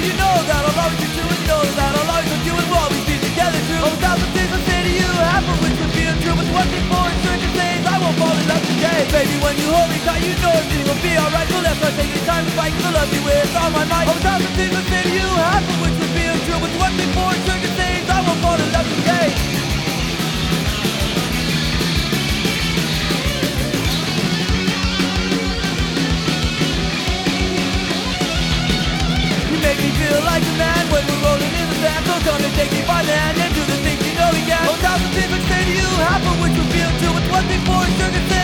you know that I'll always be true, and you know that I'll always love you, and we'll always be together true. Oh, 1,000 things I say to you, half of which would be untrue, but the one thing for certain things I won't fall in love today. Baby, when you hold me tight, you know everything will be alright. So let's not take any time to fight, 'cause I love you with all my might. Oh, 1,000 things I say to you, half of which would be untrue, but the one thing for certain things I won't fall in love today. Make me feel like a man when we're rolling in the sand. So come and take me by the hand and do the things you know we can. Oh, 1,000 things I say to you, half of which would be untrue, but one thing for certain things